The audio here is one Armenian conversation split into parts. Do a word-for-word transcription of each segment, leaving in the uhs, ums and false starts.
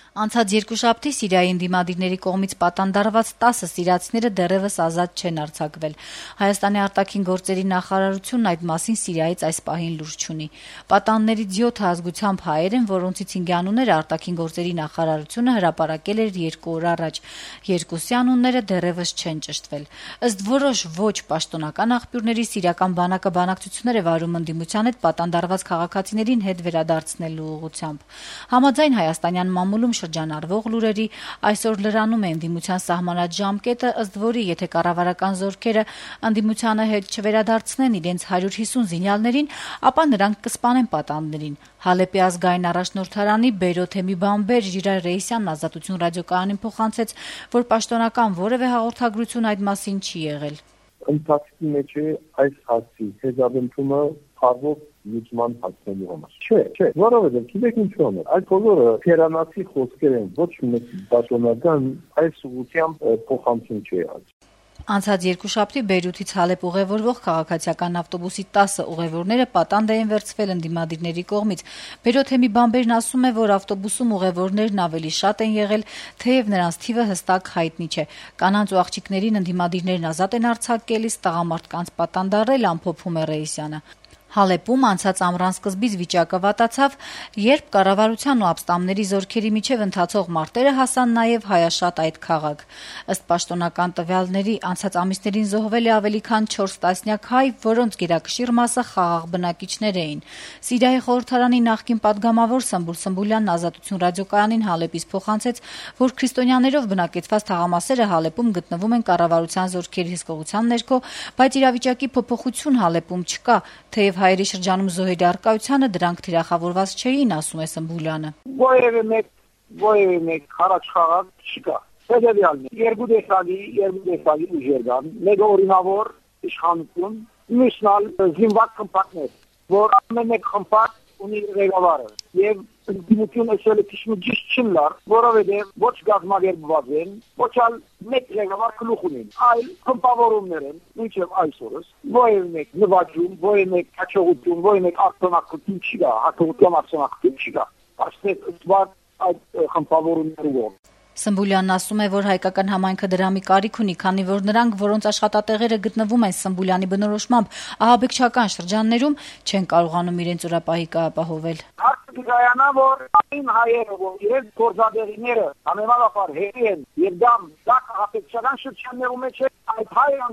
Անցած երկուշաբթի Սիրիայի ընդդիմադիրների կողմից պատանդարված տասը սիրիացիները դեռևս ազատ չեն արձակվել։ Հայաստանի արտաքին գործերի նախարարությունն այդ մասին Սիրիայից այս պահին լուրջ չունի։ Պատանդներից յոթը ազգությամբ հայեր են, որոնցից հինգի անունները արտաքին գործերի նախարարությունը հրապարակել էր երկու օր առաջ։ Երկուսի անունները դեռևս չեն ճշտվել։ Ըստ որոշ ոչ պաշտոնական աղբյուրների սիրիական բանակը բանակցություններ է վարում ընդդիմության հետ պատանդարված քաղաքացիներին հետ վերադարձնելու ուղղությամբ։ Համաձայն հայաստանյան մամուլում շրջանառվող լուրերի այսօր լրանում է ընդդիմության սահմանած ժամկետը, ըստ որի եթե կառավարական զորքերը ընդդիմությանը հետ չվերադարձնեն իրենց հարյուր հիսուն զինյալներին, ապա նրանք կսպանեն պատանդներին։ Հալեպի ազգային առաջնորդարանի Բեյրութ-Էմի բամբեր Ժիրայր Ռեյսյանն Ազատություն ռադիոկայանին փոխանցեց, որ պաշտոնական որևէ հաղորդագրություն այդ մասին չի եղել։ Ընթացքի մեջ է այս հարցի հեզադենտումը փառվող լուծման հասնելու համար։ Չէ, չէ, որովհետև գիտեք ինչու համար։ Այդ բոլորը թերանացի խոսքեր են, ոչ մեկ պաշտոնական այս ուղղությամբ փոխանցում չի եղել։ Անցած երկուշաբթի Բեյրութից Հալեպ ուղևորվող քաղաքացիական ավտոբուսի տասը ուղևորները պատանդ էին վերցվել ընդդիմադիրների կողմից։ Բեյրութ-Էմի բամբերն ասում է, որ ավտոբուսում ուղևորներն ավելի շատ են եղել, թեև նրանց թիվը հստակ հայտնի չէ։ Կանանց ու աղջիկներին ընդդիմադիրներն ազատ են արձակել, իսկ տղամարդկանց պատանդարել, ամփոփում է Ռեյսյանը։ Հալեպում անցած ամռան սկզբից վիճակը վատացավ, երբ կառավարության ու ապստամբների զորքերի միջև ընթացող մարտերը հասան նաև հայաշատ այդ քաղաք։ Ըստ պաշտոնական տվյալների անցած ամիսներին զոհվել է ավելի քան չորս տասնյակ հայ, որոնց գերակշիռ մասը խաղաղ բնակիչներ էին։ Սիրիայի խորհրդարանի նախկին падգամավոր Սմբուլ Սմբուլյանն Ազատություն ռադիոկայանին Հալեպից փոխանցեց, որ քրիստոնյաներով բնակեցված թաղամասերը Հալեպում գտնվում են կառավարության զորքերի հսկողության ներքո, բայց իրավիճակի փոփոխություն Հալեպում չկա, թեև հայերի շրջանում զոհերի առկայությանը դրանք թիրախավորված չէին, ասում է Սմբուլյանը։ Որևէ մեկ, որևէ մեկ խարաչ խաղաղ չկա։ Հետևյալն է, երկու տեսակի, երկու տեսակի ուժեր կան, մեկը օրինավոր իշխանություն, մյուսն ալ զինված խմբակներ, որ ամեն մեկ խմբակ ունի ղեկավարը, եւ ընդդիմությունը շել քիչ ճիշտ չլար, որովհետեւ ոչ գազམ་ագերբված են, ոչ ալ մեկ ղեկավար գլուխ ունեն, այլ խմբավորումներ են, ինչեւ այսօրս որևէ մեկ նվաճում, որևէ մեկ հաջողություն, որևէ մեկ արտոնական չի գա, հաջողության արտոնական չի գա, այստեղ ըստվար այդ խմբավորումներով։ Սմբուլյանն ասում է, որ հայկական համայնքը դրամի կարիք ունի, քանի որ նրանք, որոնց աշխատատեղերը գտնվում են Սմբուլյանի բնորոշմամբ ահաբեկչական շրջաններում, չեն կարողանում իրենց օրապահիկը ապահովել։ Հարցը գայանա, որ այն հայերը, որ իրենց գործադեղիները համեմատաբար հերի են եւ դա դա ահաբեկչական շրջաններում է, այդ հայերան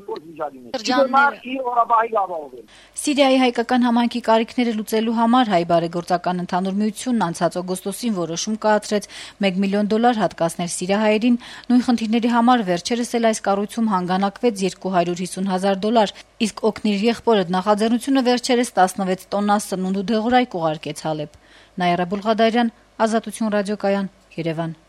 գործիչալին։ Սիրիայի հայկական համայնքի կարիքները լուծելու համար Հայ բարեգործական ընդհանուր միությունն անցած օգոստոսին որոշում կայացրեց մեկ միլիոն դոլար հատկացնել սիրիահայերին, նույն խնդիրների համար վերջերս էլ այս կառույցում հանգանակվեց երկու հարյուր հիսուն հազար դոլար, իսկ օգնիր եղբորդ նախաձեռնությունը վերջերս տասնվեց տոննա սնունդ ու դեղորայք ուղարկեց Հալեպ։ Նաիրա Բուլղադարյան, Ազատություն ռադիոկայան, Երևան։